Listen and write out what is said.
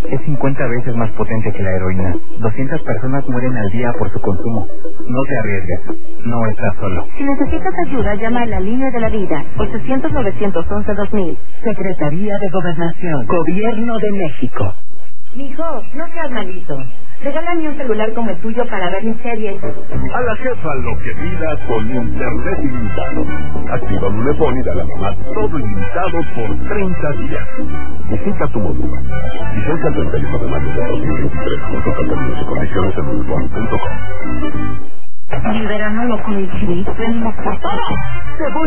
es 50 veces más potente que la heroína. 200 personas mueren al día por su consumo. No te arriesgues. No estás solo. Si necesitas ayuda, llama a la línea de la vida. 800-911-2000. Secretaría de Gobernación. Gobierno de México. Mijo, no seas malito. Regálame un celular como el tuyo para ver mis series. A la jefa lo que pida con internet ilimitado. Activa Unifón y dale a mamá todo ilimitado por 30 días. Visita tu módulo. Vigencia el 31 de mayo de 2023. Consulta términos y condiciones en unifón.com. El verano lo coincidí, venimos por todo.